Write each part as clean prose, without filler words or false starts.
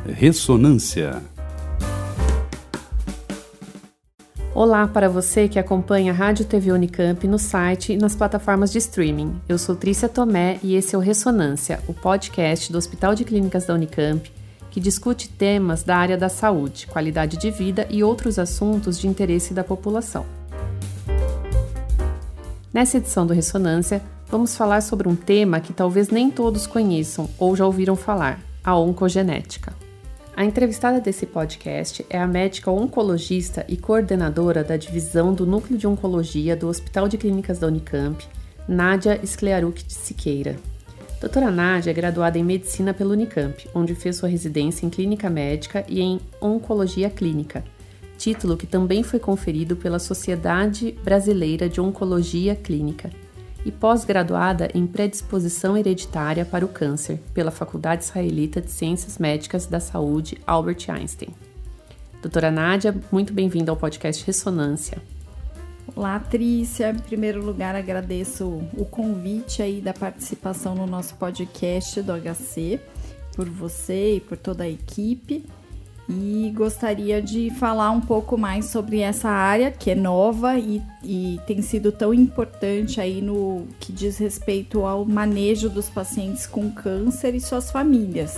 Ressonância. Olá para você que acompanha a Rádio TV Unicamp no site e nas plataformas de streaming. Eu sou Trícia Tomé e esse é o Ressonância, o podcast do Hospital de Clínicas da Unicamp, que discute temas da área da saúde, qualidade de vida e outros assuntos de interesse da população. Nessa edição do Ressonância, vamos falar sobre um tema que talvez nem todos conheçam ou já ouviram falar, a oncogenética. A entrevistada desse podcast é a médica oncologista e coordenadora da divisão do Núcleo de Oncologia do Hospital de Clínicas da Unicamp, Nádia Sklearuk de Siqueira. Doutora Nádia é graduada em Medicina pela Unicamp, onde fez sua residência em Clínica Médica e em Oncologia Clínica, título que também foi conferido pela Sociedade Brasileira de Oncologia Clínica, e pós-graduada em Predisposição Hereditária para o Câncer, pela Faculdade Israelita de Ciências Médicas da Saúde Albert Einstein. Doutora Nádia, muito bem-vinda ao podcast Ressonância. Olá, Trícia. Em primeiro lugar, agradeço o convite aí da participação no nosso podcast do HC, por você e por toda a equipe. E gostaria de falar um pouco mais sobre essa área que é nova e tem sido tão importante aí no que diz respeito ao manejo dos pacientes com câncer e suas famílias.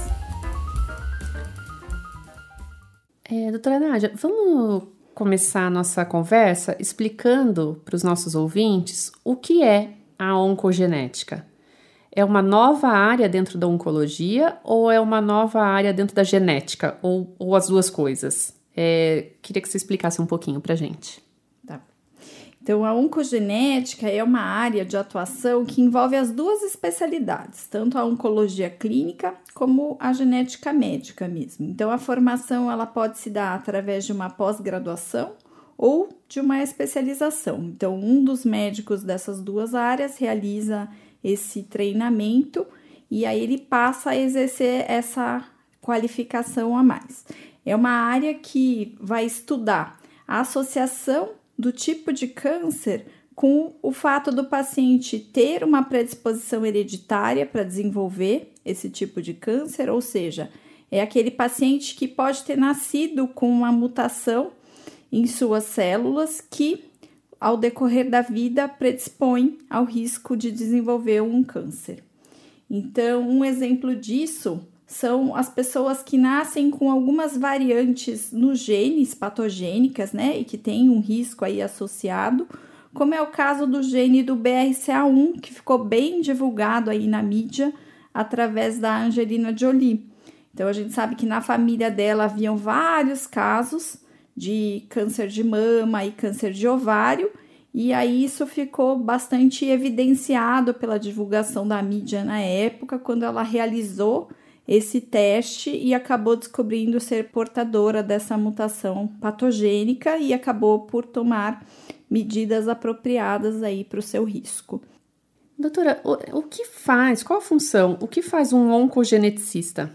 Doutora Nádia, vamos começar a nossa conversa explicando para os nossos ouvintes o que é a oncogenética. É uma nova área dentro da oncologia ou é uma nova área dentro da genética? Ou as duas coisas? Queria que você explicasse um pouquinho para a gente. Tá. Então, a oncogenética é uma área de atuação que envolve as duas especialidades, tanto a oncologia clínica como a genética médica mesmo. Então, a formação ela pode se dar através de uma pós-graduação ou de uma especialização. Então, um dos médicos dessas duas áreas realiza esse treinamento e aí ele passa a exercer essa qualificação a mais. É uma área que vai estudar a associação do tipo de câncer com o fato do paciente ter uma predisposição hereditária para desenvolver esse tipo de câncer, ou seja, é aquele paciente que pode ter nascido com uma mutação em suas células que ao decorrer da vida, predispõe ao risco de desenvolver um câncer. Então, um exemplo disso são as pessoas que nascem com algumas variantes nos genes patogênicas, né, e que têm um risco aí associado, como é o caso do gene do BRCA1, que ficou bem divulgado aí na mídia através da Angelina Jolie. Então, a gente sabe que na família dela haviam vários casos de câncer de mama e câncer de ovário, e aí isso ficou bastante evidenciado pela divulgação da mídia na época, quando ela realizou esse teste e acabou descobrindo ser portadora dessa mutação patogênica e acabou por tomar medidas apropriadas aí para o seu risco. Doutora, o que faz, qual a função, o que faz um oncogeneticista?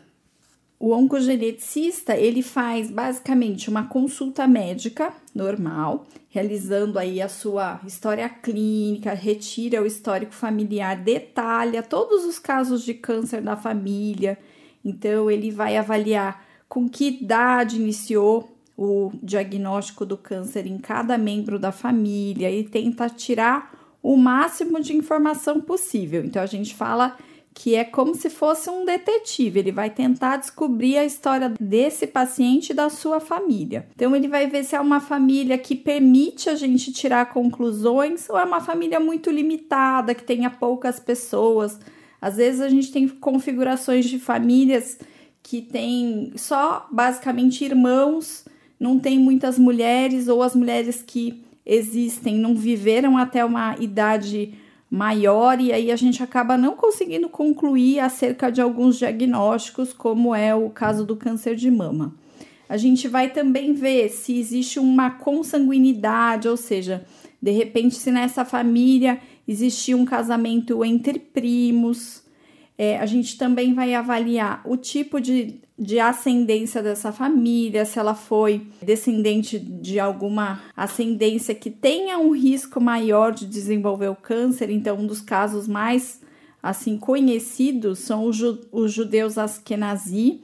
O oncogeneticista, ele faz basicamente uma consulta médica normal, realizando aí a sua história clínica, retira o histórico familiar, detalha todos os casos de câncer da família. Então, ele vai avaliar com que idade iniciou o diagnóstico do câncer em cada membro da família e tenta tirar o máximo de informação possível. Então, a gente fala que é como se fosse um detetive, ele vai tentar descobrir a história desse paciente e da sua família. Então, ele vai ver se é uma família que permite a gente tirar conclusões ou é uma família muito limitada, que tenha poucas pessoas. Às vezes, a gente tem configurações de famílias que tem só, basicamente, irmãos, não tem muitas mulheres, ou as mulheres que existem não viveram até uma idade maior, e aí a gente acaba não conseguindo concluir acerca de alguns diagnósticos, como é o caso do câncer de mama. A gente vai também ver se existe uma consanguinidade, ou seja, de repente se nessa família existia um casamento entre primos. A gente também vai avaliar o tipo de ascendência dessa família, se ela foi descendente de alguma ascendência que tenha um risco maior de desenvolver o câncer. Então, um dos casos mais assim conhecidos são os judeus Ashkenazi,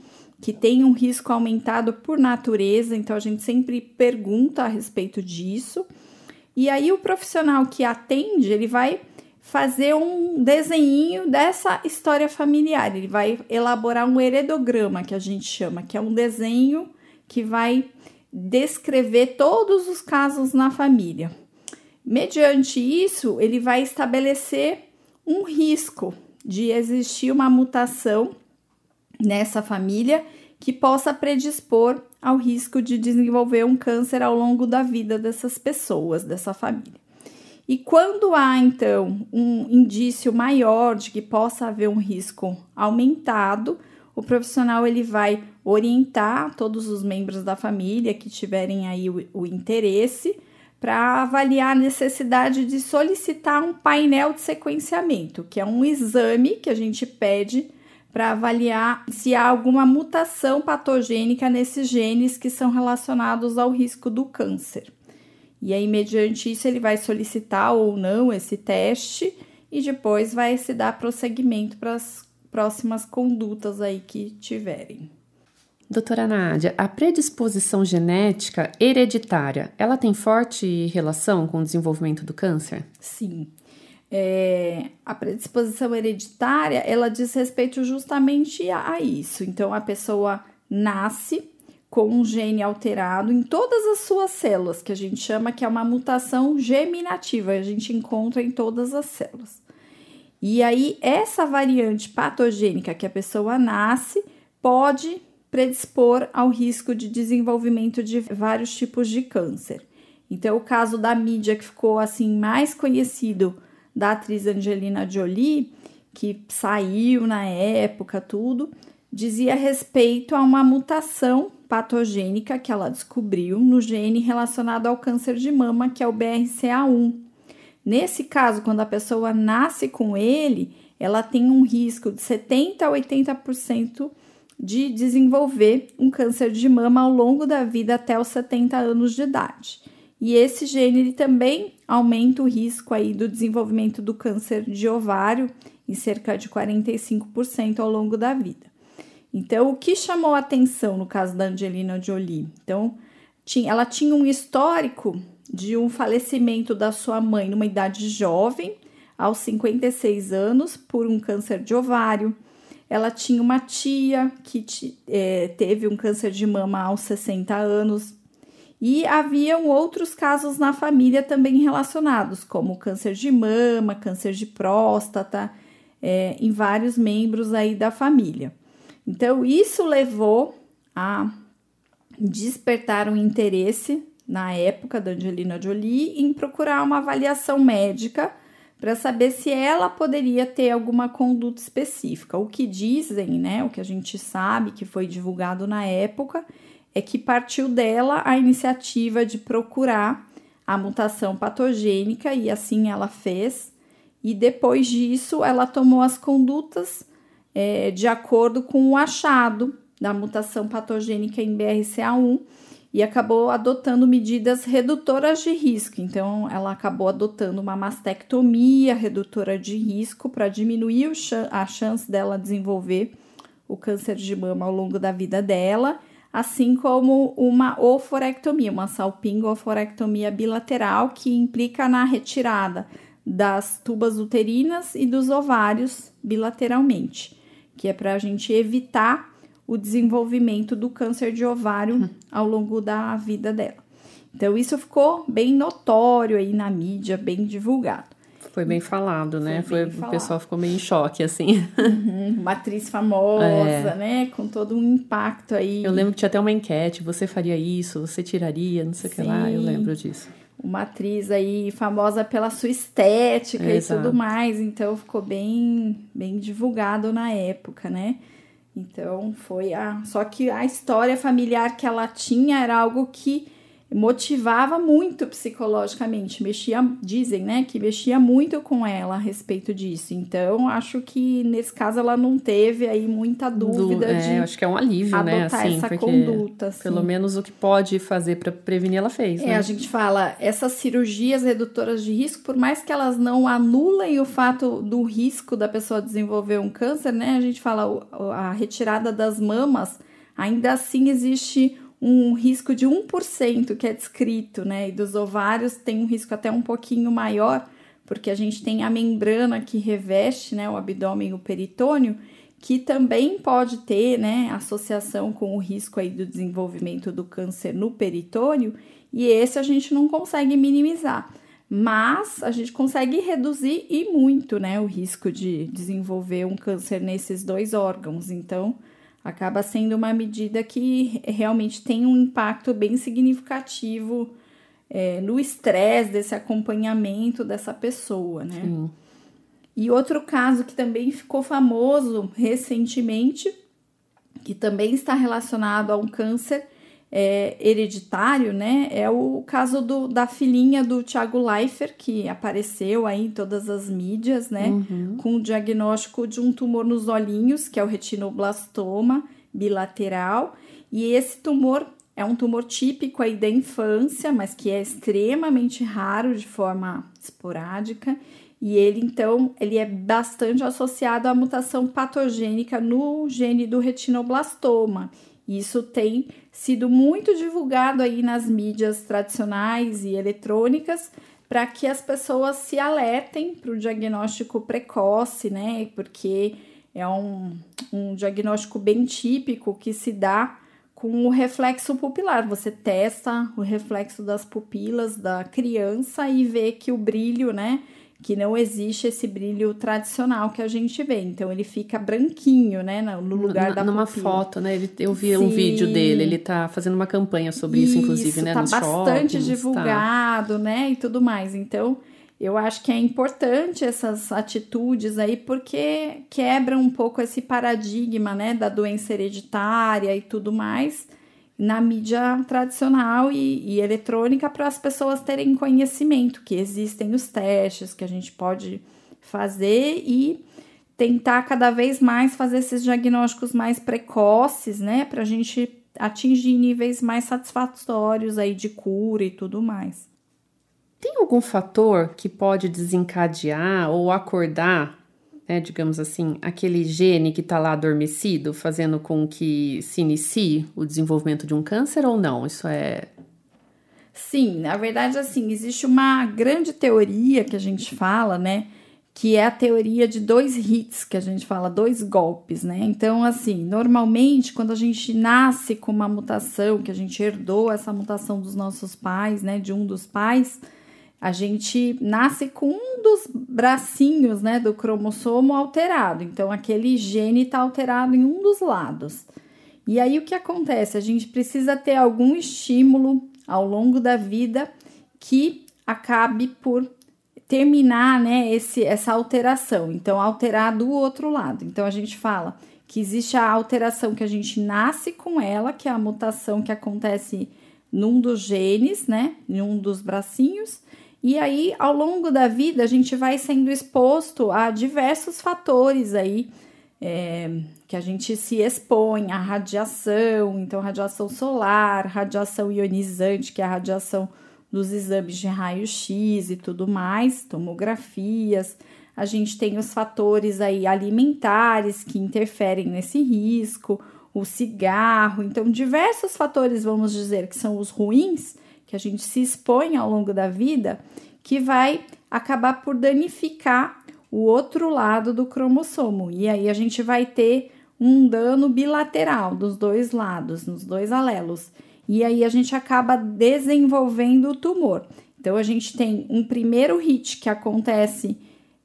que tem um risco aumentado por natureza, então a gente sempre pergunta a respeito disso. E aí o profissional que atende, ele vai fazer um desenhinho dessa história familiar, ele vai elaborar um heredograma, que a gente chama, que é um desenho que vai descrever todos os casos na família. Mediante isso, ele vai estabelecer um risco de existir uma mutação nessa família que possa predispor ao risco de desenvolver um câncer ao longo da vida dessas pessoas, dessa família. E quando há, então, um indício maior de que possa haver um risco aumentado, o profissional ele vai orientar todos os membros da família que tiverem aí o interesse para avaliar a necessidade de solicitar um painel de sequenciamento, que é um exame que a gente pede para avaliar se há alguma mutação patogênica nesses genes que são relacionados ao risco do câncer. E aí, mediante isso, ele vai solicitar ou não esse teste e depois vai se dar prosseguimento para as próximas condutas aí que tiverem. Doutora Nádia, a predisposição genética hereditária, ela tem forte relação com o desenvolvimento do câncer? Sim. A predisposição hereditária, ela diz respeito justamente a isso. Então, a pessoa nasce com um gene alterado em todas as suas células, que a gente chama que é uma mutação geminativa, a gente encontra em todas as células. E aí, essa variante patogênica que a pessoa nasce pode predispor ao risco de desenvolvimento de vários tipos de câncer. Então, o caso da mídia que ficou assim mais conhecido da atriz Angelina Jolie, que saiu na época, tudo, dizia respeito a uma mutação patogênica que ela descobriu no gene relacionado ao câncer de mama, que é o BRCA1. Nesse caso, quando a pessoa nasce com ele, ela tem um risco de 70% a 80% de desenvolver um câncer de mama ao longo da vida até os 70 anos de idade. E esse gene ele também aumenta o risco aí do desenvolvimento do câncer de ovário em cerca de 45% ao longo da vida. Então, o que chamou a atenção no caso da Angelina Jolie? Então, ela tinha um histórico de um falecimento da sua mãe numa idade jovem, aos 56 anos, por um câncer de ovário. Ela tinha uma tia que teve um câncer de mama aos 60 anos. E haviam outros casos na família também relacionados, como câncer de mama, câncer de próstata, em vários membros aí da família. Então, isso levou a despertar um interesse na época da Angelina Jolie em procurar uma avaliação médica para saber se ela poderia ter alguma conduta específica. O que dizem, né, o que a gente sabe que foi divulgado na época, é que partiu dela a iniciativa de procurar a mutação patogênica e assim ela fez. E depois disso, ela tomou as condutas de acordo com o achado da mutação patogênica em BRCA1 e acabou adotando medidas redutoras de risco. Então, ela acabou adotando uma mastectomia redutora de risco para diminuir a chance dela desenvolver o câncer de mama ao longo da vida dela, assim como uma oforectomia, uma salpingo-oforectomia bilateral, que implica na retirada das tubas uterinas e dos ovários bilateralmente, que é para a gente evitar o desenvolvimento do câncer de ovário ao longo da vida dela. Então, isso ficou bem notório aí na mídia, bem divulgado. Foi bem falado, né? O pessoal ficou meio em choque, assim. Uma atriz famosa, né? Com todo um impacto aí. Eu lembro que tinha até uma enquete, você faria isso, você tiraria, não sei o que lá, eu lembro disso. Uma atriz aí famosa pela sua estética e tudo mais, então ficou bem divulgado na época, né? Então só que a história familiar que ela tinha era algo que motivava muito psicologicamente, dizem, né, que mexia muito com ela a respeito disso. Então, acho que nesse caso ela não teve aí muita dúvida de acho que é um alívio, adotar, né, assim, essa conduta. Assim. Pelo menos o que pode fazer para prevenir ela fez, né? A gente fala, essas cirurgias redutoras de risco, por mais que elas não anulem o fato do risco da pessoa desenvolver um câncer, né, a gente fala a retirada das mamas ainda assim existe um risco de 1% que é descrito, né? E dos ovários tem um risco até um pouquinho maior, porque a gente tem a membrana que reveste, né, o abdômen e o peritônio, que também pode ter, né, associação com o risco aí do desenvolvimento do câncer no peritônio, e esse a gente não consegue minimizar, mas a gente consegue reduzir e muito, né, o risco de desenvolver um câncer nesses dois órgãos. Então, acaba sendo uma medida que realmente tem um impacto bem significativo no estresse desse acompanhamento dessa pessoa, né? Sim. E outro caso que também ficou famoso recentemente, que também está relacionado a um câncer hereditário, né? É o caso da filhinha do Thiago Leifert, que apareceu aí em todas as mídias, né? Com o diagnóstico de um tumor nos olhinhos, que é o retinoblastoma bilateral. E esse tumor é um tumor típico aí da infância, mas que é extremamente raro de forma esporádica. E ele é bastante associado à mutação patogênica no gene do retinoblastoma. Isso tem sido muito divulgado aí nas mídias tradicionais e eletrônicas para que as pessoas se alertem para o diagnóstico precoce, né? Porque é um diagnóstico bem típico que se dá com o reflexo pupilar. Você testa o reflexo das pupilas da criança e vê que o brilho, né? Que não existe esse brilho tradicional que a gente vê. Então, ele fica branquinho, né? No lugar da numa pupila. foto, né? Eu vi um vídeo dele. Ele tá fazendo uma campanha sobre isso, inclusive, né? Tá nos bastante shoppings, divulgado, né? E tudo mais. Então, eu acho que é importante essas atitudes aí, porque quebra um pouco esse paradigma, né? Da doença hereditária e tudo mais na mídia tradicional e eletrônica, para as pessoas terem conhecimento que existem os testes que a gente pode fazer e tentar cada vez mais fazer esses diagnósticos mais precoces, né, para a gente atingir níveis mais satisfatórios aí de cura e tudo mais. Tem algum fator que pode desencadear ou acordar, né, digamos assim, aquele gene que está lá adormecido, fazendo com que se inicie o desenvolvimento de um câncer ou não? Isso é... Sim, na verdade, assim, existe uma grande teoria que a gente fala, né, que é a teoria de 2 hits, que a gente fala 2 golpes, né? Então, assim, normalmente, quando a gente nasce com uma mutação, que a gente herdou essa mutação dos nossos pais, né, de um dos pais, a gente nasce com um dos bracinhos, né, do cromossomo alterado. Então, aquele gene está alterado em um dos lados. E aí, o que acontece? A gente precisa ter algum estímulo ao longo da vida que acabe por terminar, né, essa alteração. Então, alterar do outro lado. Então, a gente fala que existe a alteração que a gente nasce com ela, que é a mutação que acontece num dos genes, né, em um dos bracinhos. E aí, ao longo da vida, a gente vai sendo exposto a diversos fatores aí, que a gente se expõe à radiação, então radiação solar, radiação ionizante, que é a radiação dos exames de raio-x e tudo mais, tomografias. A gente tem os fatores aí alimentares que interferem nesse risco, o cigarro, então diversos fatores, vamos dizer, que são os ruins, que a gente se expõe ao longo da vida, que vai acabar por danificar o outro lado do cromossomo. E aí a gente vai ter um dano bilateral dos dois lados, nos dois alelos. E aí a gente acaba desenvolvendo o tumor. Então a gente tem um primeiro hit que acontece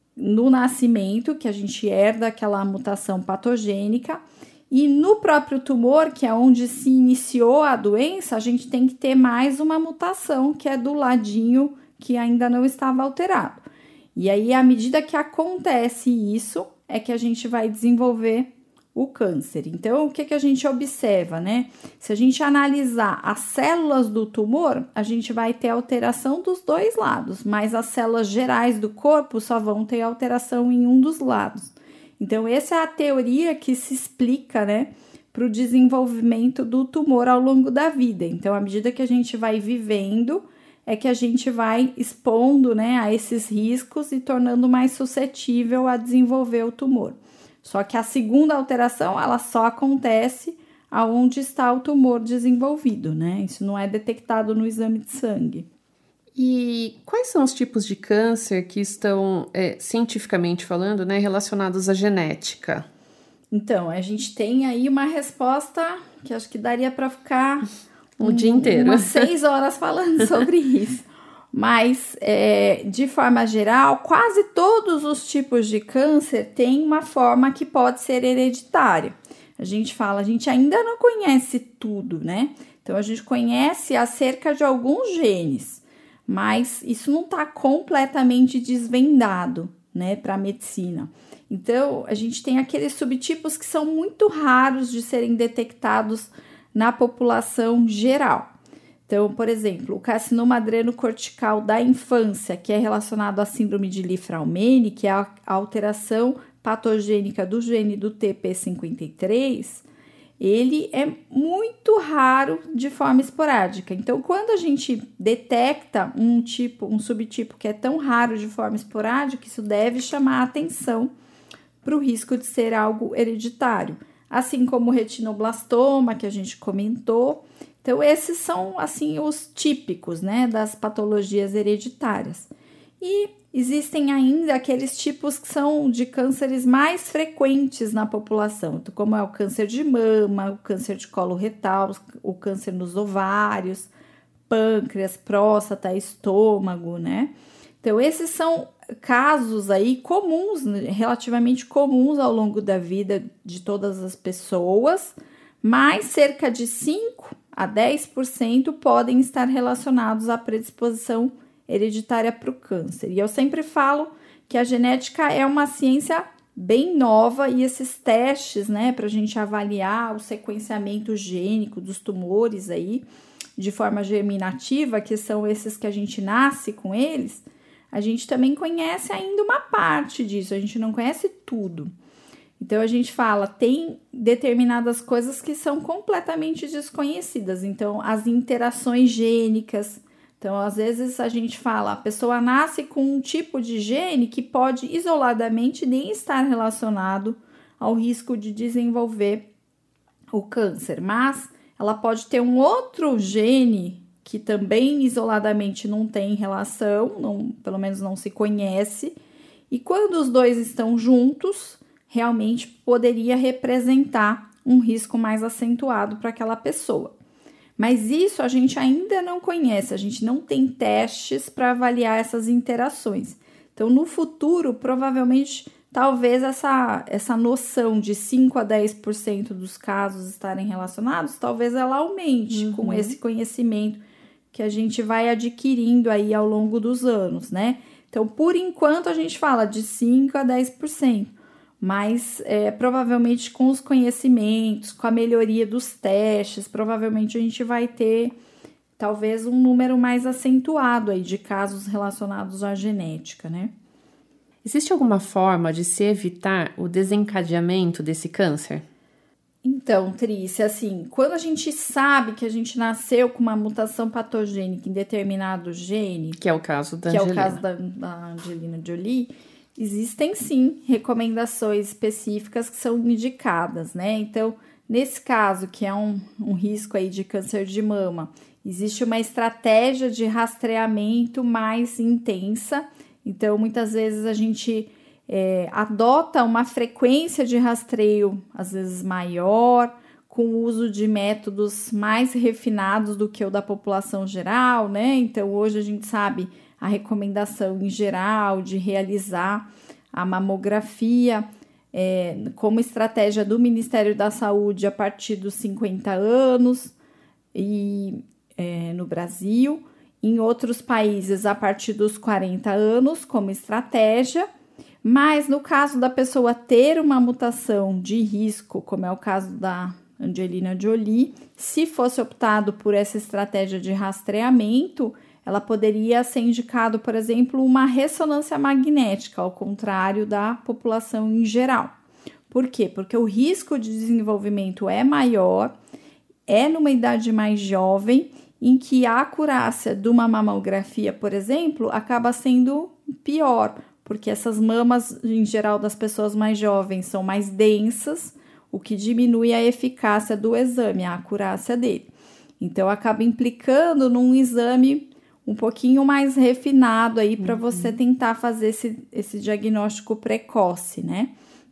no nascimento, que a gente herda aquela mutação patogênica. E no próprio tumor, que é onde se iniciou a doença, a gente tem que ter mais uma mutação, que é do ladinho que ainda não estava alterado. E aí, à medida que acontece isso, é que a gente vai desenvolver o câncer. Então, o que a gente observa, né? Se a gente analisar as células do tumor, a gente vai ter alteração dos dois lados, mas as células gerais do corpo só vão ter alteração em um dos lados. Então, essa é a teoria que se explica, né, para o desenvolvimento do tumor ao longo da vida. Então, à medida que a gente vai vivendo, é que a gente vai expondo, né, a esses riscos e tornando mais suscetível a desenvolver o tumor. Só que a segunda alteração, ela só acontece aonde está o tumor desenvolvido, né? Isso não é detectado no exame de sangue. E quais são os tipos de câncer que estão, cientificamente falando, né, relacionados à genética? Então, a gente tem aí uma resposta que acho que daria para ficar o dia inteiro. Umas 6 horas falando sobre isso. Mas, de forma geral, quase todos os tipos de câncer têm uma forma que pode ser hereditária. A gente ainda não conhece tudo, né? Então, a gente conhece acerca de alguns genes, mas isso não está completamente desvendado, né, para a medicina. Então, a gente tem aqueles subtipos que são muito raros de serem detectados na população geral. Então, por exemplo, o carcinoma adrenocortical da infância, que é relacionado à síndrome de Li-Fraumeni, que é a alteração patogênica do gene do TP53, ele é muito raro de forma esporádica. Então, quando a gente detecta um subtipo que é tão raro de forma esporádica, isso deve chamar a atenção para o risco de ser algo hereditário, assim como o retinoblastoma, que a gente comentou. Então, esses são, assim, os típicos, né, das patologias hereditárias. E existem ainda aqueles tipos que são de cânceres mais frequentes na população, como é o câncer de mama, o câncer de colo retal, o câncer nos ovários, pâncreas, próstata, estômago, né? Então, esses são casos aí comuns, relativamente comuns ao longo da vida de todas as pessoas, mas cerca de 5 a 10% podem estar relacionados à predisposição hereditária para o câncer. E eu sempre falo que a genética é uma ciência bem nova e esses testes, né, para a gente avaliar o sequenciamento gênico dos tumores aí de forma germinativa, que são esses que a gente nasce com eles, a gente também conhece ainda uma parte disso, a gente não conhece tudo. Então, a gente fala, tem determinadas coisas que são completamente desconhecidas. Então, as interações gênicas. Então, às vezes a gente fala, a pessoa nasce com um tipo de gene que pode isoladamente nem estar relacionado ao risco de desenvolver o câncer, mas ela pode ter um outro gene que também isoladamente não tem relação, pelo menos não se conhece, e quando os dois estão juntos, realmente poderia representar um risco mais acentuado para aquela pessoa. Mas isso a gente ainda não conhece, a gente não tem testes para avaliar essas interações. Então, no futuro, provavelmente, talvez essa noção de 5 a 10% dos casos estarem relacionados, talvez ela aumente com esse conhecimento que a gente vai adquirindo aí ao longo dos anos, né? Então, por enquanto, a gente fala de 5 a 10%. Mas provavelmente com os conhecimentos, com a melhoria dos testes, provavelmente a gente vai ter talvez um número mais acentuado aí de casos relacionados à genética, né? Existe alguma forma de se evitar o desencadeamento desse câncer? Então, Trícia, assim, quando a gente sabe que a gente nasceu com uma mutação patogênica em determinado gene, que é o caso da Angelina. Que é o caso da Angelina Jolie, existem sim recomendações específicas que são indicadas, né? Então, nesse caso, que é um risco aí de câncer de mama, existe uma estratégia de rastreamento mais intensa. Então, muitas vezes a gente adota uma frequência de rastreio, às vezes maior, com o uso de métodos mais refinados do que o da população geral, né? Então, hoje a gente sabe a recomendação em geral de realizar a mamografia como estratégia do Ministério da Saúde a partir dos 50 anos e no Brasil, em outros países a partir dos 40 anos como estratégia, mas no caso da pessoa ter uma mutação de risco, como é o caso da Angelina Jolie, se fosse optado por essa estratégia de rastreamento, ela poderia ser indicado, por exemplo, uma ressonância magnética, ao contrário da população em geral. Por quê? Porque o risco de desenvolvimento é maior, é numa idade mais jovem, em que a acurácia de uma mamografia, por exemplo, acaba sendo pior, porque essas mamas, em geral, das pessoas mais jovens são mais densas, o que diminui a eficácia do exame, a acurácia dele. Então, acaba implicando num exame um pouquinho mais refinado aí para você tentar fazer esse diagnóstico precoce, né?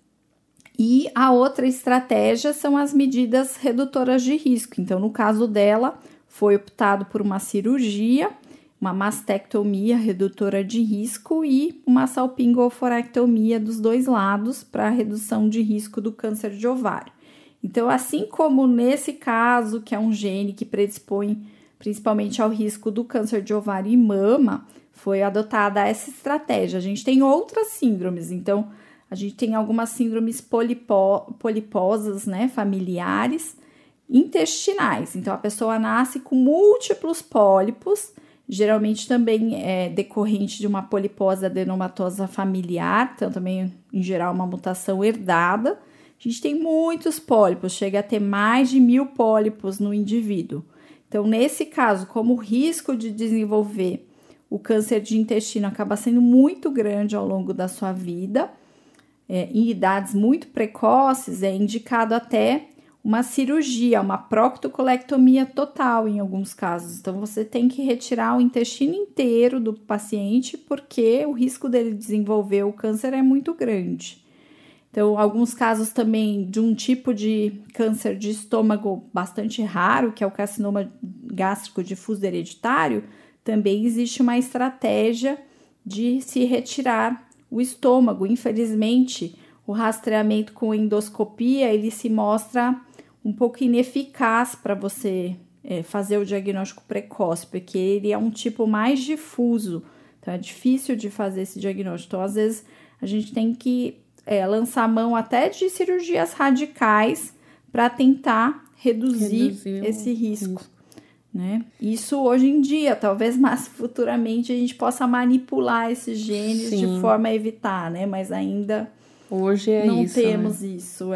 E a outra estratégia são as medidas redutoras de risco. Então, no caso dela, foi optado por uma cirurgia, uma mastectomia redutora de risco e uma salpingoforectomia dos dois lados para redução de risco do câncer de ovário. Então, assim como nesse caso, que é um gene que predispõe principalmente ao risco do câncer de ovário e mama, foi adotada essa estratégia. A gente tem outras síndromes, então, a gente tem algumas síndromes poliposas, né, familiares, intestinais. Então, a pessoa nasce com múltiplos pólipos, geralmente também é decorrente de uma polipose adenomatosa familiar, então também, em geral, uma mutação herdada. A gente tem muitos pólipos, chega a ter mais de 1.000 pólipos no indivíduo. Então, nesse caso, como o risco de desenvolver o câncer de intestino acaba sendo muito grande ao longo da sua vida, em idades muito precoces, é indicado até uma cirurgia, uma proctocolectomia total em alguns casos. Então, você tem que retirar o intestino inteiro do paciente porque o risco dele desenvolver o câncer é muito grande. Então, alguns casos também de um tipo de câncer de estômago bastante raro, que é o carcinoma gástrico difuso hereditário, também existe uma estratégia de se retirar o estômago. Infelizmente, o rastreamento com endoscopia, ele se mostra um pouco ineficaz para você fazer o diagnóstico precoce, porque ele é um tipo mais difuso, então é difícil de fazer esse diagnóstico. Então, às vezes, a gente tem que lançar mão até de cirurgias radicais para tentar reduzir esse risco. Né? Isso hoje em dia, talvez mais futuramente a gente possa manipular esses genes de forma a evitar, né? Mas ainda hoje não isso, temos né? isso,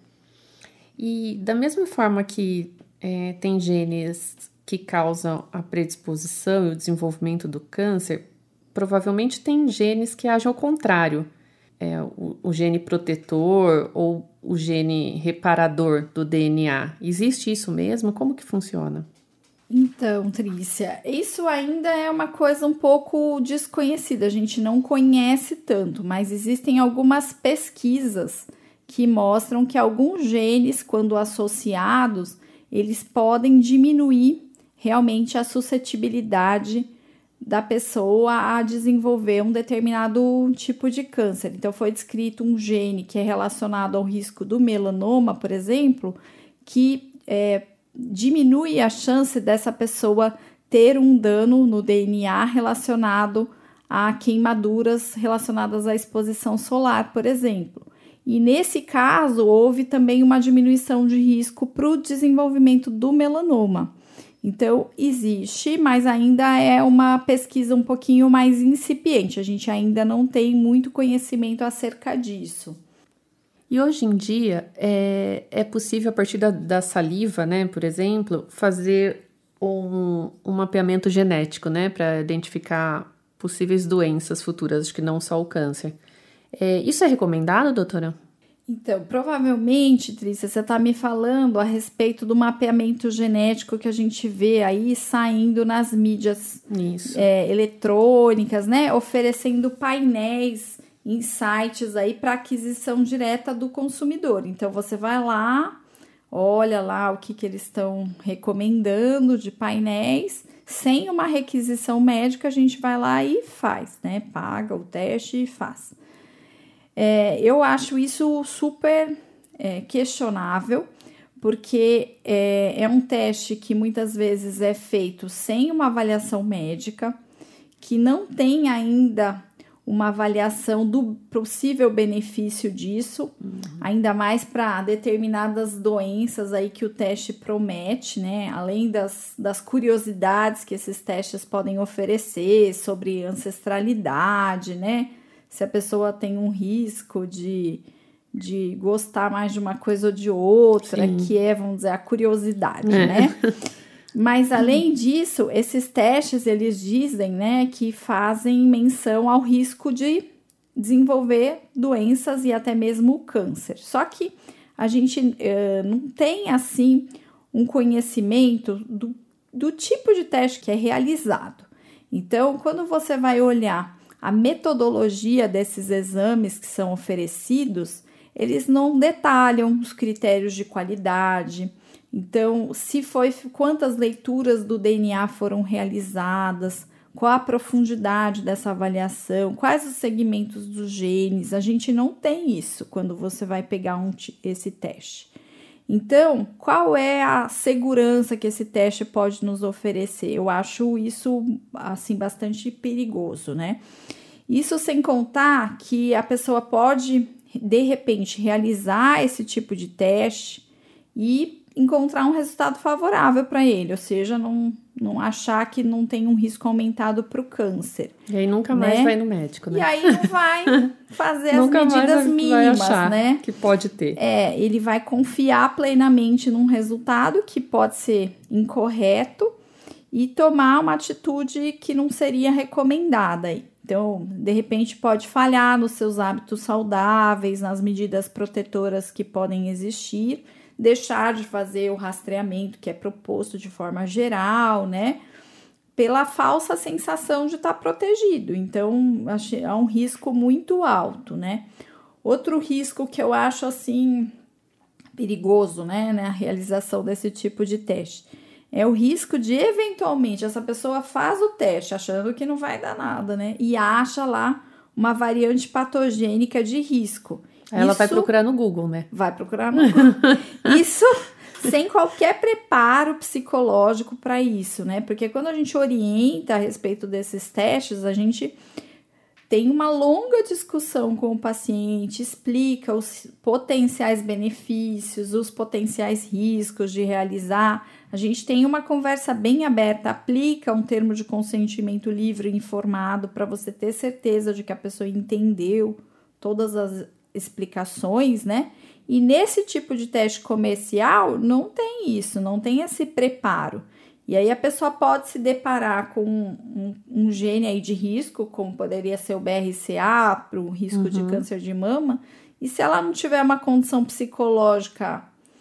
E da mesma forma que tem genes que causam a predisposição e o desenvolvimento do câncer, provavelmente tem genes que agem ao contrário. O gene protetor ou o gene reparador do DNA. Existe isso mesmo? Como que funciona? Então, Trícia, isso ainda é uma coisa um pouco desconhecida, a gente não conhece tanto, mas existem algumas pesquisas que mostram que alguns genes, quando associados, eles podem diminuir realmente a suscetibilidade da pessoa a desenvolver um determinado tipo de câncer. Então, foi descrito um gene que é relacionado ao risco do melanoma, por exemplo, que diminui a chance dessa pessoa ter um dano no DNA relacionado a queimaduras relacionadas à exposição solar, por exemplo. E nesse caso, houve também uma diminuição de risco para o desenvolvimento do melanoma. Então, existe, mas ainda é uma pesquisa um pouquinho mais incipiente. A gente ainda não tem muito conhecimento acerca disso. E hoje em dia, é possível, a partir da saliva, né, por exemplo, fazer um mapeamento genético, né, para identificar possíveis doenças futuras, acho que não só o câncer. Isso é recomendado, doutora? Então, provavelmente, Trícia, você está me falando a respeito do mapeamento genético que a gente vê aí saindo nas mídias eletrônicas, né? Oferecendo painéis em sites aí para aquisição direta do consumidor. Então, você vai lá, olha lá o que eles estão recomendando de painéis. Sem uma requisição médica, a gente vai lá e faz, né? Paga o teste e faz. Eu acho isso super questionável, porque é um teste que muitas vezes é feito sem uma avaliação médica, que não tem ainda uma avaliação do possível benefício disso, ainda mais para determinadas doenças aí que o teste promete, né? Além das curiosidades que esses testes podem oferecer sobre ancestralidade, né? Se a pessoa tem um risco de gostar mais de uma coisa ou de outra, que vamos dizer, a curiosidade, né? Mas, além disso, esses testes, eles dizem, né, que fazem menção ao risco de desenvolver doenças e até mesmo o câncer. Só que a gente não tem, assim, um conhecimento do tipo de teste que é realizado. Então, quando você vai olhar a metodologia desses exames que são oferecidos, eles não detalham os critérios de qualidade. Então, quantas leituras do DNA foram realizadas, qual a profundidade dessa avaliação, quais os segmentos dos genes, a gente não tem isso quando você vai pegar esse teste. Então, qual é a segurança que esse teste pode nos oferecer? Eu acho isso, assim, bastante perigoso, né? Isso sem contar que a pessoa pode, de repente, realizar esse tipo de teste e encontrar um resultado favorável para ele, ou seja, não achar que não tem um risco aumentado para o câncer. E aí nunca mais vai no médico, né? E aí não vai fazer as medidas mínimas, vai achar, né? Que pode ter. Ele vai confiar plenamente num resultado que pode ser incorreto e tomar uma atitude que não seria recomendada. Então, de repente, pode falhar nos seus hábitos saudáveis, nas medidas protetoras que podem existir, deixar de fazer o rastreamento que é proposto de forma geral, né? Pela falsa sensação de estar protegido. Então, é um risco muito alto, né? Outro risco que eu acho, assim, perigoso, né? Na realização desse tipo de teste, é o risco de, eventualmente, essa pessoa faz o teste achando que não vai dar nada, né? E acha lá uma variante patogênica de risco. Ela vai procurar no Google, né? Vai procurar no Google. Isso sem qualquer preparo psicológico para isso, né? Porque quando a gente orienta a respeito desses testes, a gente tem uma longa discussão com o paciente, explica os potenciais benefícios, os potenciais riscos de realizar. A gente tem uma conversa bem aberta, aplica um termo de consentimento livre e informado para você ter certeza de que a pessoa entendeu todas as explicações, né? E nesse tipo de teste comercial não tem isso, não tem esse preparo. E aí a pessoa pode se deparar com um gene aí de risco, como poderia ser o BRCA, para o risco de câncer de mama, e se ela não tiver uma condição psicológica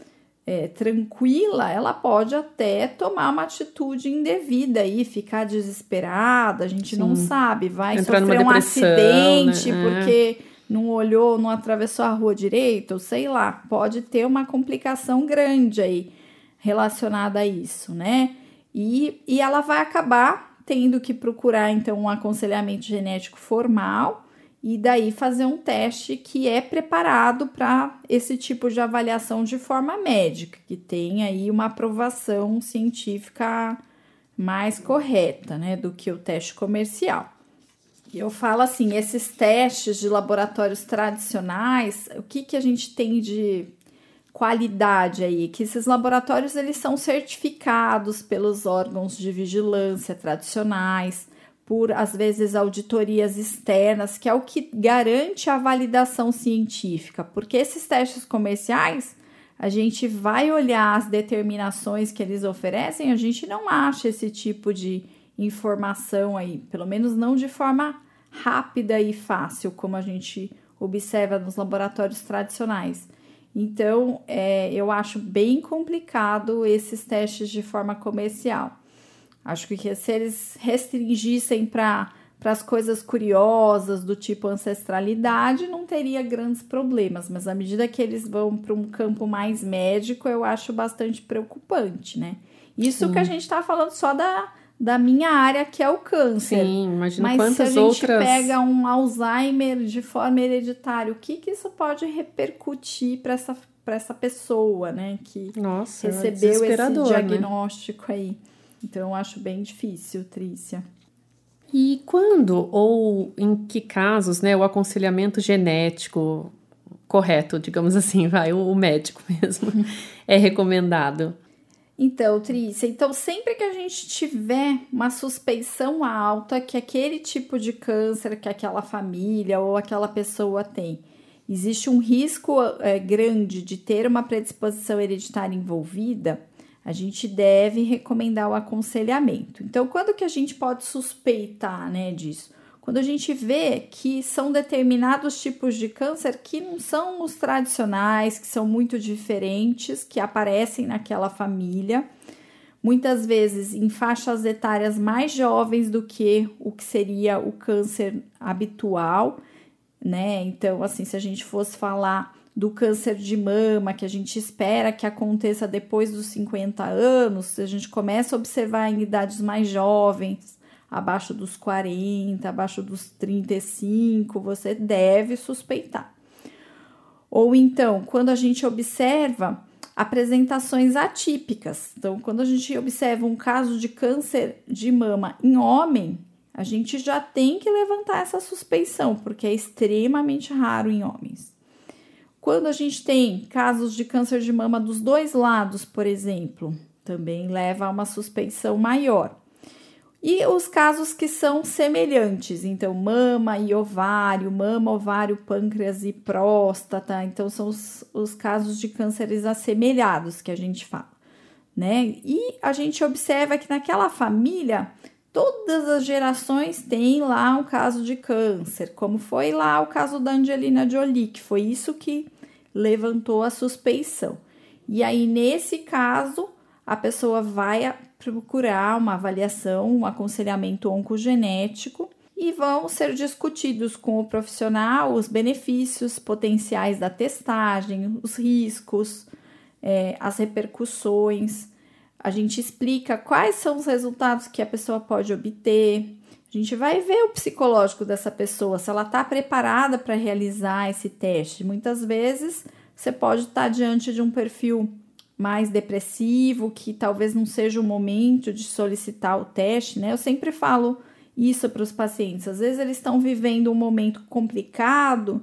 tranquila, ela pode até tomar uma atitude indevida aí, ficar desesperada, a gente não sabe, vai entrar sofrer um acidente, né? porque não olhou, não atravessou a rua direito, sei lá, pode ter uma complicação grande aí relacionada a isso, né? E ela vai acabar tendo que procurar, então, um aconselhamento genético formal e daí fazer um teste que é preparado para esse tipo de avaliação de forma médica, que tem aí uma aprovação científica mais correta, né, do que o teste comercial. Eu falo assim, esses testes de laboratórios tradicionais, o que a gente tem de qualidade aí? Que esses laboratórios, eles são certificados pelos órgãos de vigilância tradicionais, por, às vezes, auditorias externas, que é o que garante a validação científica, porque esses testes comerciais, a gente vai olhar as determinações que eles oferecem, a gente não acha esse tipo de informação aí, pelo menos não de forma rápida e fácil, como a gente observa nos laboratórios tradicionais. Então, eu acho bem complicado esses testes de forma comercial. Acho que se eles restringissem para as coisas curiosas do tipo ancestralidade, não teria grandes problemas, mas à medida que eles vão para um campo mais médico, eu acho bastante preocupante, né? Isso que a gente está falando só da minha área, que é o câncer. Sim, imagina mas quantas se a gente outras... pega um Alzheimer de forma hereditária, o que isso pode repercutir para essa pessoa, né? Que recebeu esse diagnóstico, né? Aí. Então, eu acho bem difícil, Trícia. E quando ou em que casos, né, o aconselhamento genético correto, digamos assim, o médico mesmo, é recomendado? Então, Trícia, sempre que a gente tiver uma suspeição alta que aquele tipo de câncer que aquela família ou aquela pessoa tem, existe um risco grande de ter uma predisposição hereditária envolvida, a gente deve recomendar o aconselhamento. Então, quando que a gente pode suspeitar, né, disso? quando a gente vê que são determinados tipos de câncer que não são os tradicionais, que são muito diferentes, que aparecem naquela família, muitas vezes em faixas etárias mais jovens do que o que seria o câncer habitual, né? Então, assim, se a gente fosse falar do câncer de mama, que a gente espera que aconteça depois dos 50 anos, a gente começa a observar em idades mais jovens, abaixo dos 40, abaixo dos 35, você deve suspeitar. Ou então, quando a gente observa apresentações atípicas, então, quando a gente observa um caso de câncer de mama em homem, a gente já tem que levantar essa suspeição, porque é extremamente raro em homens. Quando a gente tem casos de câncer de mama dos dois lados, por exemplo, também leva a uma suspeição maior. E os casos que são semelhantes, então mama e ovário, mama, ovário, pâncreas e próstata, então são os casos de cânceres assemelhados que a gente fala, né? E a gente observa que naquela família, todas as gerações têm lá um caso de câncer, como foi lá o caso da Angelina Jolie, que foi isso que levantou a suspeição. E aí, nesse caso, a pessoa vai procurar uma avaliação, um aconselhamento oncogenético e vão ser discutidos com o profissional os benefícios potenciais da testagem, os riscos, as repercussões. A gente explica quais são os resultados que a pessoa pode obter. A gente vai ver o psicológico dessa pessoa, se ela está preparada para realizar esse teste. Muitas vezes você pode estar diante de um perfil mais depressivo, que talvez não seja o momento de solicitar o teste, né? Eu sempre falo isso para os pacientes. Às vezes eles estão vivendo um momento complicado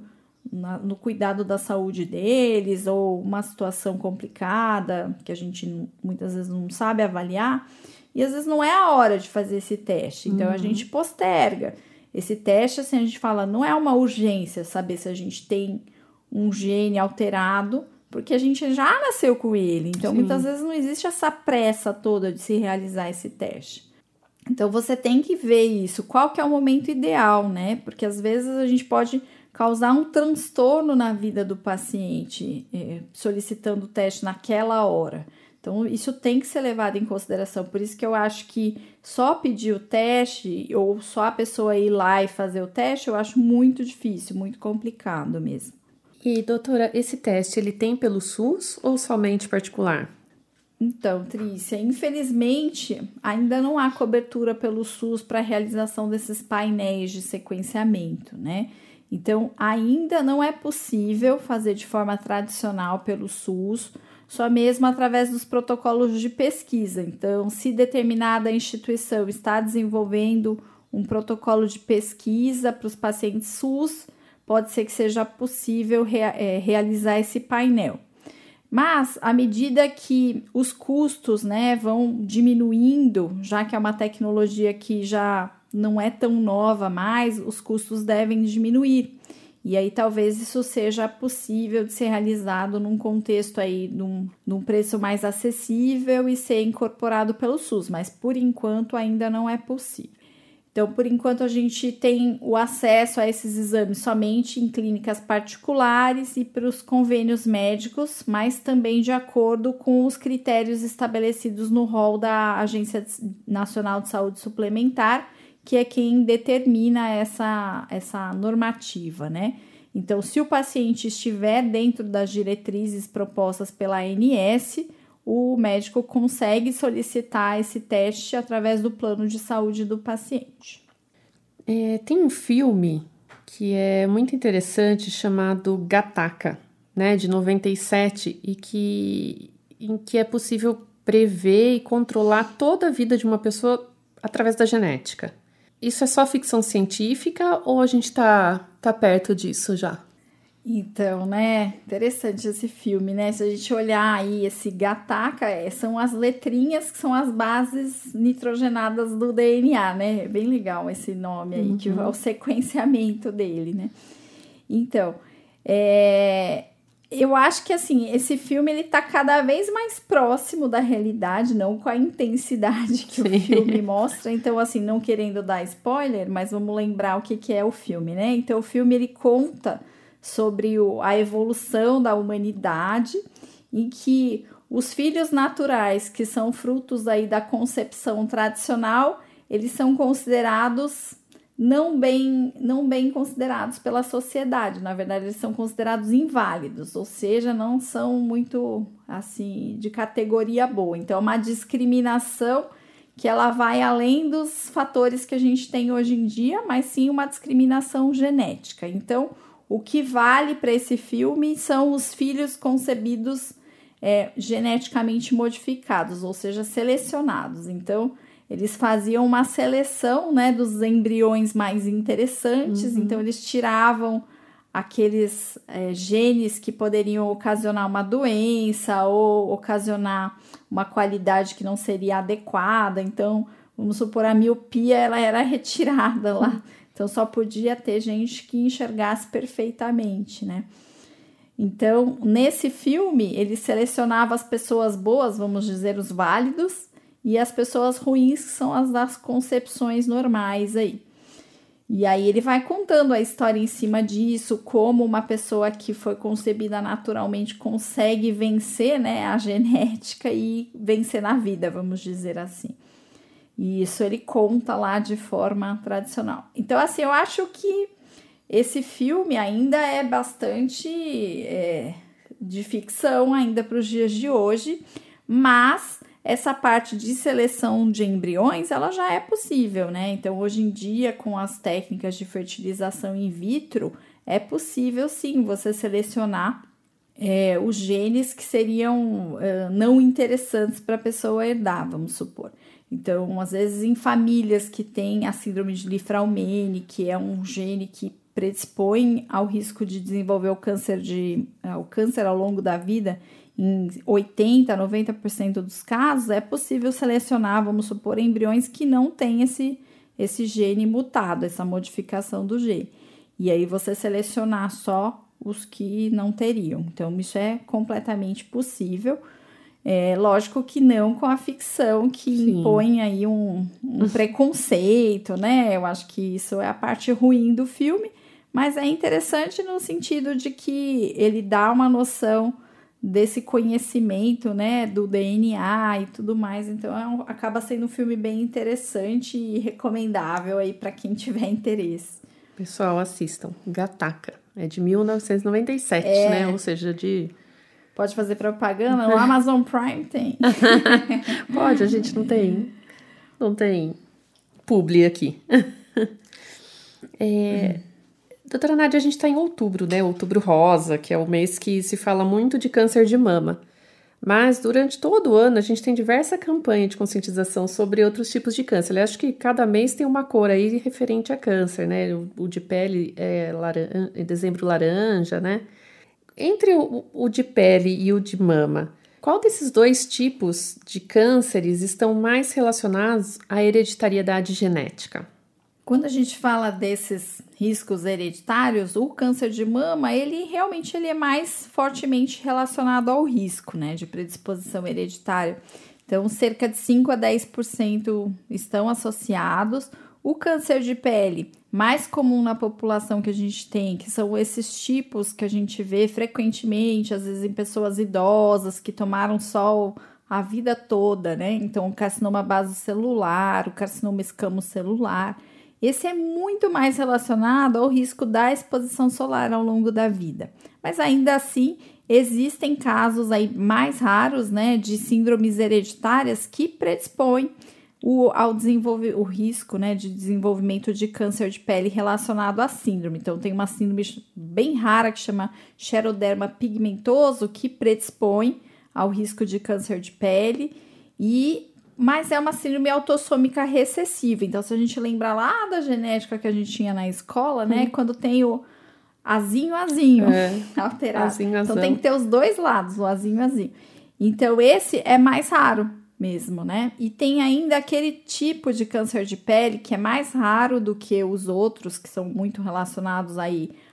no cuidado da saúde deles, ou uma situação complicada que a gente muitas vezes não sabe avaliar, e às vezes não é a hora de fazer esse teste. Então a gente posterga. Esse teste, assim, a gente fala, não é uma urgência saber se a gente tem um gene alterado, porque a gente já nasceu com ele. Então, sim, muitas vezes não existe essa pressa toda de se realizar esse teste. Então, você tem que ver isso. Qual que é o momento ideal, né? Porque, às vezes, a gente pode causar um transtorno na vida do paciente solicitando o teste naquela hora. Então, isso tem que ser levado em consideração. Por isso que eu acho que só pedir o teste ou só a pessoa ir lá e fazer o teste, eu acho muito difícil, muito complicado mesmo. E, doutora, esse teste, ele tem pelo SUS ou somente particular? Então, Trícia, infelizmente, ainda não há cobertura pelo SUS para a realização desses painéis de sequenciamento, né? Então, ainda não é possível fazer de forma tradicional pelo SUS, só mesmo através dos protocolos de pesquisa. Então, se determinada instituição está desenvolvendo um protocolo de pesquisa para os pacientes SUS, pode ser que seja possível realizar esse painel. Mas, à medida que os custos, né, vão diminuindo, já que é uma tecnologia que já não é tão nova mais, os custos devem diminuir. E aí, talvez isso seja possível de ser realizado num contexto aí, num preço mais acessível e ser incorporado pelo SUS, mas, por enquanto, ainda não é possível. Então, por enquanto, a gente tem o acesso a esses exames somente em clínicas particulares e para os convênios médicos, mas também de acordo com os critérios estabelecidos no rol da Agência Nacional de Saúde Suplementar, que é quem determina essa normativa, né? Então, se o paciente estiver dentro das diretrizes propostas pela ANS, o médico consegue solicitar esse teste através do plano de saúde do paciente. Tem um filme que é muito interessante chamado Gattaca, né, de 97, em que é possível prever e controlar toda a vida de uma pessoa através da genética. Isso é só ficção científica ou a gente tá perto disso já? Então, né, interessante esse filme, né, se a gente olhar aí esse Gattaca, são as letrinhas que são as bases nitrogenadas do DNA, né, é bem legal esse nome aí, que é o sequenciamento dele, né. Então, Eu acho que, assim, esse filme, ele tá cada vez mais próximo da realidade, não com a intensidade que o filme mostra. Então, assim, não querendo dar spoiler, mas vamos lembrar o que é o filme, né? Então, o filme, ele conta sobre a evolução da humanidade, em que os filhos naturais, que são frutos aí da concepção tradicional, eles são considerados não bem considerados pela sociedade. Na verdade, eles são considerados inválidos, ou seja, não são muito, assim, de categoria boa. Então, é uma discriminação que ela vai além dos fatores que a gente tem hoje em dia, mas sim uma discriminação genética. Então, o que vale para esse filme são os filhos concebidos geneticamente modificados, ou seja, selecionados. Então, eles faziam uma seleção, né, dos embriões mais interessantes. Então, eles tiravam aqueles genes que poderiam ocasionar uma doença ou ocasionar uma qualidade que não seria adequada. Então, vamos supor, a miopia, ela era retirada lá. Então, só podia ter gente que enxergasse perfeitamente, né? Então, nesse filme, ele selecionava as pessoas boas, vamos dizer, os válidos, e as pessoas ruins, que são as das concepções normais aí. E aí ele vai contando a história em cima disso, como uma pessoa que foi concebida naturalmente consegue vencer, né, a genética e vencer na vida, vamos dizer assim. E isso ele conta lá de forma tradicional. Então, assim, eu acho que esse filme ainda é bastante de ficção ainda para os dias de hoje, mas essa parte de seleção de embriões, ela já é possível, né? Então, hoje em dia, com as técnicas de fertilização in vitro, é possível, sim, você selecionar os genes que seriam não interessantes para a pessoa herdar, vamos supor. Então, às vezes, em famílias que têm a síndrome de Li-Fraumeni, que é um gene que predispõe ao risco de desenvolver o câncer ao longo da vida, em 80%, 90% dos casos, é possível selecionar, vamos supor, embriões que não têm esse gene mutado, essa modificação do gene. E aí você selecionar só os que não teriam. Então, isso é completamente possível. Lógico que não com a ficção que Sim. impõe aí um preconceito, né? Eu acho que isso é a parte ruim do filme, mas é interessante no sentido de que ele dá uma noção desse conhecimento, né, do DNA e tudo mais. Então, acaba sendo um filme bem interessante e recomendável aí para quem tiver interesse. Pessoal, assistam. Gataca. É de 1997, né? Ou seja, Pode fazer propaganda? No Amazon Prime tem. Pode, a gente não tem publi aqui. Doutora Nádia, a gente está em outubro, né? Outubro rosa, que é o mês que se fala muito de câncer de mama. Mas durante todo o ano a gente tem diversa campanha de conscientização sobre outros tipos de câncer. Eu acho que cada mês tem uma cor aí referente a câncer, né? O de pele é dezembro laranja, né? Entre o de pele e o de mama, qual desses dois tipos de cânceres estão mais relacionados à hereditariedade genética? Quando a gente fala desses riscos hereditários, o câncer de mama, ele é mais fortemente relacionado ao risco, né, de predisposição hereditária. Então, cerca de 5 a 10% estão associados. O câncer de pele, mais comum na população que a gente tem, que são esses tipos que a gente vê frequentemente, às vezes em pessoas idosas que tomaram sol a vida toda, né? Então, o carcinoma basocelular, o carcinoma escamocelular, esse é muito mais relacionado ao risco da exposição solar ao longo da vida. Mas ainda assim, existem casos aí mais raros, né, de síndromes hereditárias que predispõem o risco, né, de desenvolvimento de câncer de pele relacionado à síndrome. Então, tem uma síndrome bem rara que chama xeroderma pigmentoso, que predispõe ao risco de câncer de pele, mas é uma síndrome autossômica recessiva. Então, se a gente lembrar lá da genética que a gente tinha na escola, né, quando tem o azinho alterado. Então, tem que ter os dois lados, o azinho. Então, esse é mais raro mesmo, né? E tem ainda aquele tipo de câncer de pele que é mais raro do que os outros, que são muito relacionados aí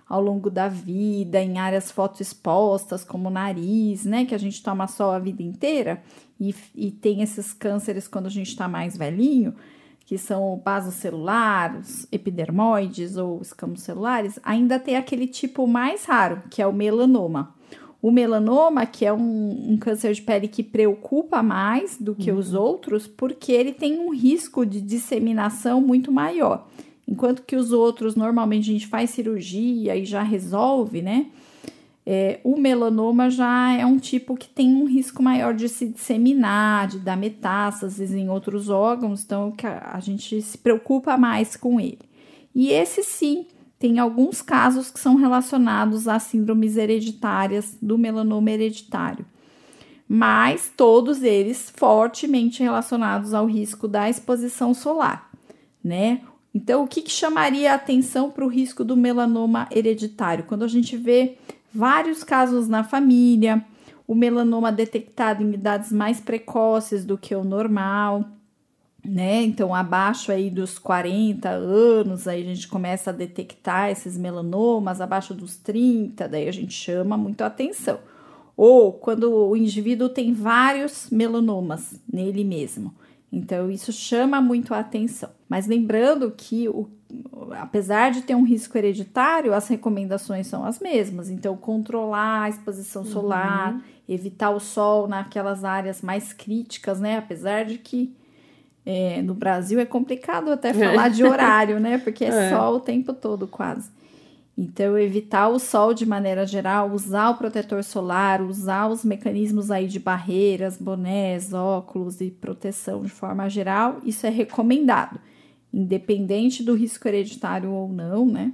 ao longo da vida, em áreas fotoexpostas, como o nariz, né? Que a gente toma sol a vida inteira e tem esses cânceres quando a gente está mais velhinho, que são o basocelular, os epidermoides ou escamos celulares, ainda tem aquele tipo mais raro, que é o melanoma. O melanoma, que é um câncer de pele que preocupa mais do que os outros, porque ele tem um risco de disseminação muito maior. Enquanto que os outros, normalmente, a gente faz cirurgia e já resolve, né? O melanoma já é um tipo que tem um risco maior de se disseminar, de dar metástases em outros órgãos, então a gente se preocupa mais com ele. E esse sim, tem alguns casos que são relacionados a síndromes hereditárias do melanoma hereditário, mas todos eles fortemente relacionados ao risco da exposição solar, né? Então, o que chamaria a atenção para o risco do melanoma hereditário? Quando a gente vê vários casos na família, o melanoma detectado em idades mais precoces do que o normal, né? Então, abaixo aí dos 40 anos, aí a gente começa a detectar esses melanomas, abaixo dos 30, daí a gente chama muito a atenção. Ou quando o indivíduo tem vários melanomas nele mesmo. Então, isso chama muito a atenção. Mas lembrando que, apesar de ter um risco hereditário, as recomendações são as mesmas. Então, controlar a exposição solar, evitar o sol naquelas áreas mais críticas, né? Apesar de que no Brasil é complicado até falar de horário, né? Porque é sol o tempo todo quase. Então, evitar o sol de maneira geral, usar o protetor solar, usar os mecanismos aí de barreiras, bonés, óculos e proteção de forma geral, isso é recomendado, independente do risco hereditário ou não, né?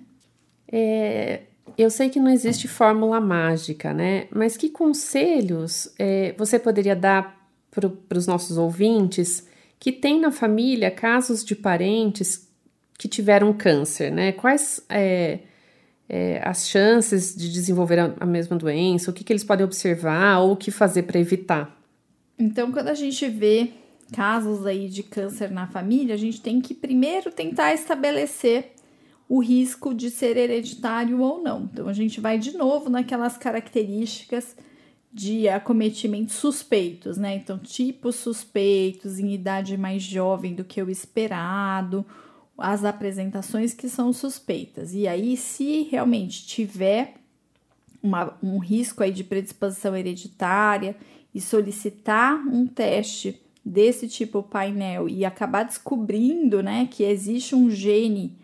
Eu sei que não existe fórmula mágica, né? Mas que conselhos você poderia dar para os nossos ouvintes que tem na família casos de parentes que tiveram câncer, né? Quais as chances de desenvolver a mesma doença? O que eles podem observar ou o que fazer para evitar? Então, quando a gente vê casos aí de câncer na família, a gente tem que primeiro tentar estabelecer o risco de ser hereditário ou não. Então, a gente vai de novo naquelas características de acometimentos suspeitos, né? Então, tipos suspeitos em idade mais jovem do que o esperado, as apresentações que são suspeitas. E aí, se realmente tiver um risco aí de predisposição hereditária e solicitar um teste desse tipo painel e acabar descobrindo, né, que existe um gene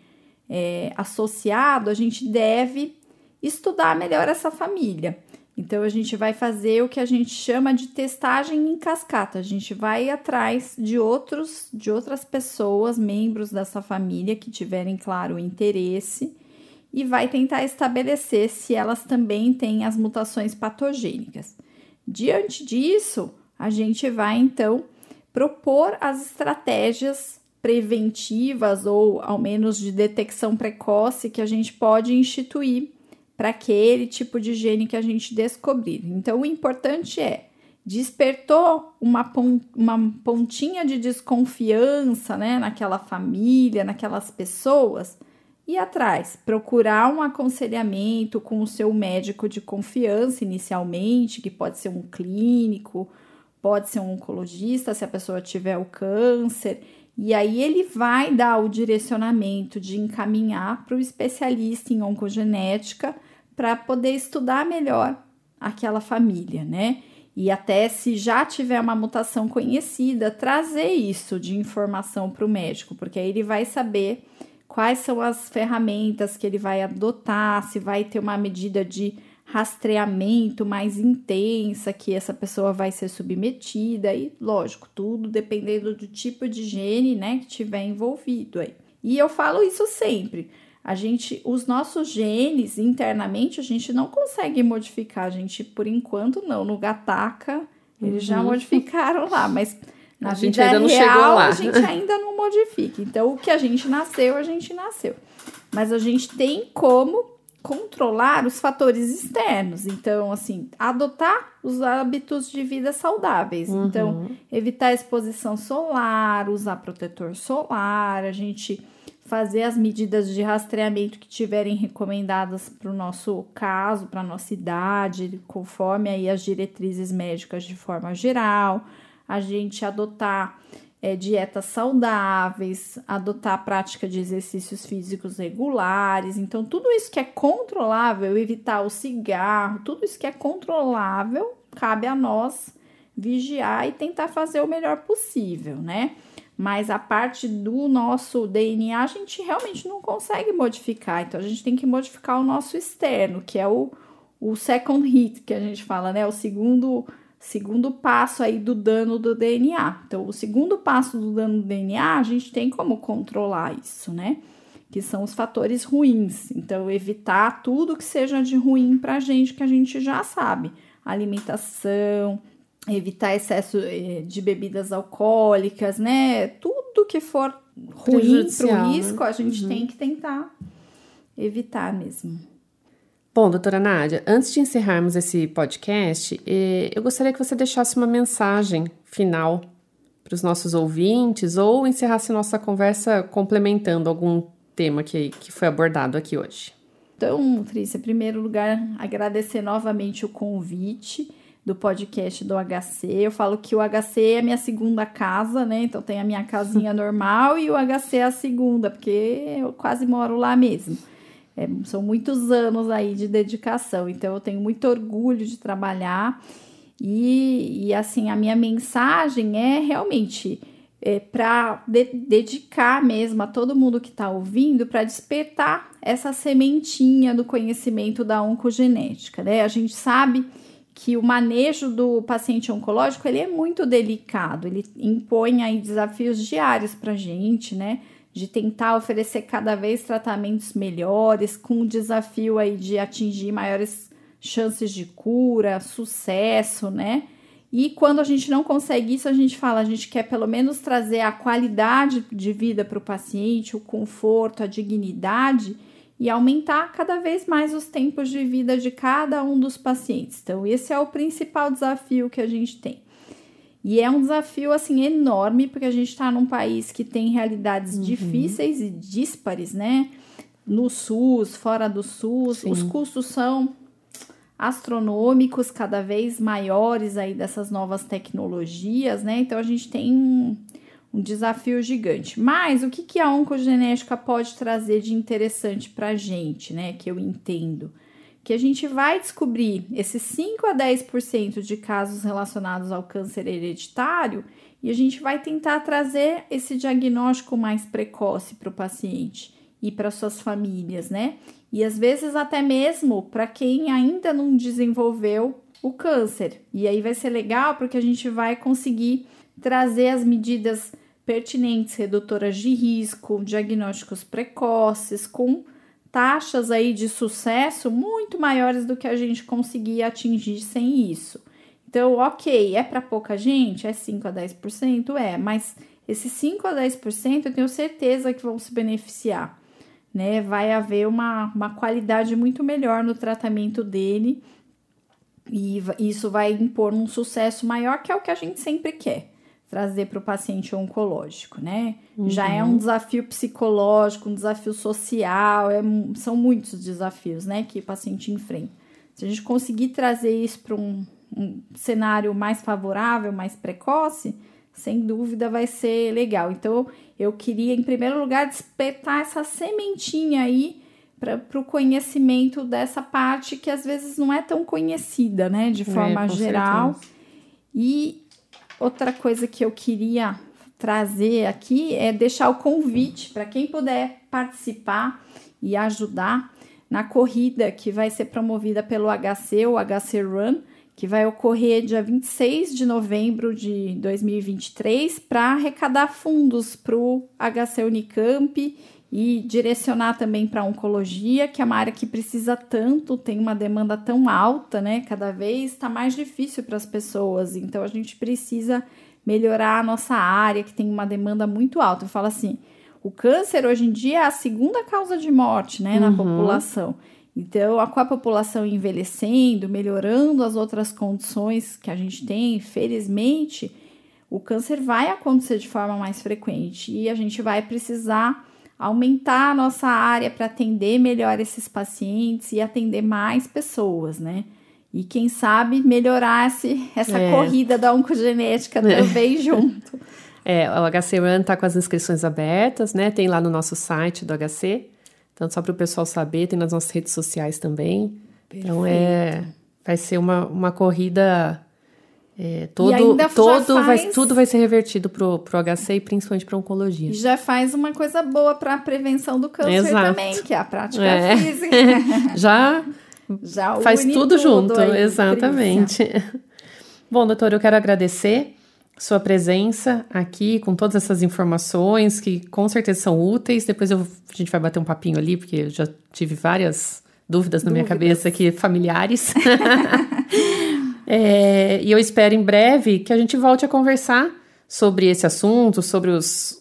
associado, a gente deve estudar melhor essa família. Então, a gente vai fazer o que a gente chama de testagem em cascata. A gente vai atrás de outras pessoas, membros dessa família, que tiverem, claro, interesse, e vai tentar estabelecer se elas também têm as mutações patogênicas. Diante disso, a gente vai, então, propor as estratégias preventivas ou, ao menos, de detecção precoce que a gente pode instituir para aquele tipo de gene que a gente descobrir. Então, o importante despertou uma pontinha de desconfiança, né, naquela família, naquelas pessoas, ir atrás, procurar um aconselhamento com o seu médico de confiança inicialmente, que pode ser um clínico, pode ser um oncologista, se a pessoa tiver o câncer, e aí ele vai dar o direcionamento de encaminhar para o especialista em oncogenética para poder estudar melhor aquela família, né? E até se já tiver uma mutação conhecida, trazer isso de informação para o médico, porque aí ele vai saber quais são as ferramentas que ele vai adotar, se vai ter uma medida de rastreamento mais intensa que essa pessoa vai ser submetida e, lógico, tudo dependendo do tipo de gene, né, que tiver envolvido aí. E eu falo isso sempre, os nossos genes internamente a gente não consegue modificar, a gente por enquanto não, no Gataca eles já modificaram lá, mas na vida real a gente ainda não modifica. Então o que a gente nasceu, mas a gente tem como controlar os fatores externos, então, assim, adotar os hábitos de vida saudáveis, então, evitar exposição solar, usar protetor solar, a gente fazer as medidas de rastreamento que tiverem recomendadas para o nosso caso, para a nossa idade, conforme aí as diretrizes médicas de forma geral, a gente adotar dietas saudáveis, adotar a prática de exercícios físicos regulares. Então, tudo isso que é controlável, evitar o cigarro, tudo isso que é controlável, cabe a nós vigiar e tentar fazer o melhor possível, né? Mas a parte do nosso DNA a gente realmente não consegue modificar, então a gente tem que modificar o nosso externo, que é o second hit, que a gente fala, né? O segundo passo aí do dano do DNA. Então, o segundo passo do dano do DNA, a gente tem como controlar isso, né? Que são os fatores ruins. Então, evitar tudo que seja de ruim pra gente, que a gente já sabe. Alimentação, evitar excesso de bebidas alcoólicas, né? Tudo que for ruim pro risco, a gente tem que tentar evitar mesmo. Bom, doutora Nádia, antes de encerrarmos esse podcast, eu gostaria que você deixasse uma mensagem final para os nossos ouvintes ou encerrasse nossa conversa complementando algum tema que foi abordado aqui hoje. Então, Trícia, em primeiro lugar, agradecer novamente o convite do podcast do HC. Eu falo que o HC é a minha segunda casa, né? Então, tem a minha casinha normal e o HC é a segunda, porque eu quase moro lá mesmo. São muitos anos aí de dedicação, então eu tenho muito orgulho de trabalhar e assim, a minha mensagem é realmente para dedicar mesmo a todo mundo que está ouvindo, para despertar essa sementinha do conhecimento da oncogenética, né? A gente sabe que o manejo do paciente oncológico, ele é muito delicado, ele impõe aí desafios diários para a gente, né? De tentar oferecer cada vez tratamentos melhores, com o desafio aí de atingir maiores chances de cura, sucesso, né? E quando a gente não consegue isso, a gente quer pelo menos trazer a qualidade de vida para o paciente, o conforto, a dignidade e aumentar cada vez mais os tempos de vida de cada um dos pacientes. Então, esse é o principal desafio que a gente tem. E é um desafio, assim, enorme, porque a gente está num país que tem realidades difíceis e díspares, né? No SUS, fora do SUS, Sim. Os custos são astronômicos, cada vez maiores aí dessas novas tecnologias, né? Então, a gente tem um desafio gigante. Mas o que a oncogenética pode trazer de interessante para a gente, né? Que eu entendo. Que a gente vai descobrir esses 5 a 10% de casos relacionados ao câncer hereditário e a gente vai tentar trazer esse diagnóstico mais precoce para o paciente e para suas famílias, né? E às vezes até mesmo para quem ainda não desenvolveu o câncer. E aí vai ser legal porque a gente vai conseguir trazer as medidas pertinentes, redutoras de risco, diagnósticos precoces, com taxas aí de sucesso muito maiores do que a gente conseguia atingir sem isso. Então, ok, é para pouca gente? É 5 a 10%? É, mas esses 5 a 10% eu tenho certeza que vão se beneficiar, né? Vai haver uma qualidade muito melhor no tratamento dele e isso vai impor um sucesso maior, que é o que a gente sempre quer trazer para o paciente oncológico, né? Já é um desafio psicológico, um desafio social, são muitos desafios, né, que o paciente enfrenta. Se a gente conseguir trazer isso para um cenário mais favorável, mais precoce, sem dúvida vai ser legal. Então, eu queria, em primeiro lugar, despertar essa sementinha aí para o conhecimento dessa parte que às vezes não é tão conhecida, né, de forma geral. Certeza. E outra coisa que eu queria trazer aqui é deixar o convite para quem puder participar e ajudar na corrida que vai ser promovida pelo HC, o HC Run, que vai ocorrer dia 26 de novembro de 2023 para arrecadar fundos para o HC Unicamp e direcionar também para a oncologia, que é uma área que precisa tanto, tem uma demanda tão alta, né? Cada vez está mais difícil para as pessoas, então a gente precisa melhorar a nossa área, que tem uma demanda muito alta. Eu falo assim, o câncer hoje em dia é a segunda causa de morte, né, na população. Então, com a população envelhecendo, melhorando as outras condições que a gente tem, felizmente, o câncer vai acontecer de forma mais frequente e a gente vai precisar aumentar a nossa área para atender melhor esses pacientes e atender mais pessoas, né? E quem sabe melhorar essa corrida da oncogenética também junto. O HC Run está com as inscrições abertas, né? Tem lá no nosso site do HC. Então, só para o pessoal saber, tem nas nossas redes sociais também. Perfeito. Então, vai ser uma corrida... tudo vai ser revertido pro HC e principalmente para oncologia. E já faz uma coisa boa para a prevenção do câncer também, que é a prática física. Já faz tudo junto, aí, exatamente. Bom, doutora, eu quero agradecer sua presença aqui com todas essas informações que com certeza são úteis. Depois a gente vai bater um papinho ali, porque eu já tive várias dúvidas na minha cabeça aqui, familiares. E eu espero em breve que a gente volte a conversar sobre esse assunto, sobre os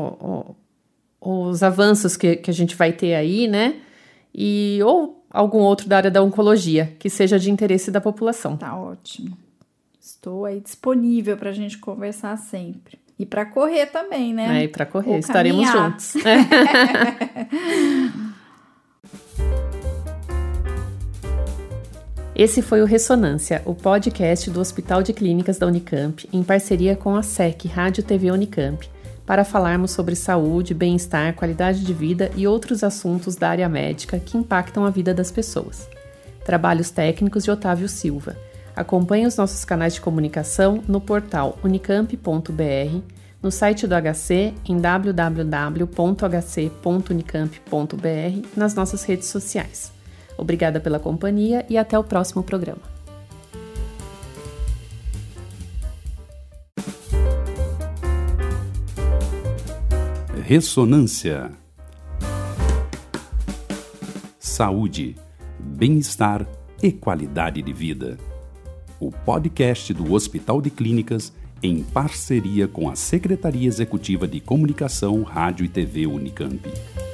avanços que a gente vai ter aí, né? Ou algum outro da área da oncologia, que seja de interesse da população. Tá ótimo. Estou aí disponível para a gente conversar sempre. E para correr também, né? E para correr, estaremos juntos. Esse foi o Ressonância, o podcast do Hospital de Clínicas da Unicamp, em parceria com a SEC Rádio TV Unicamp, para falarmos sobre saúde, bem-estar, qualidade de vida e outros assuntos da área médica que impactam a vida das pessoas. Trabalhos técnicos de Otávio Silva. Acompanhe os nossos canais de comunicação no portal unicamp.br, no site do HC em www.hc.unicamp.br, nas nossas redes sociais. Obrigada pela companhia e até o próximo programa. Ressonância. Saúde, bem-estar e qualidade de vida. O podcast do Hospital de Clínicas em parceria com a Secretaria Executiva de Comunicação, Rádio e TV Unicamp.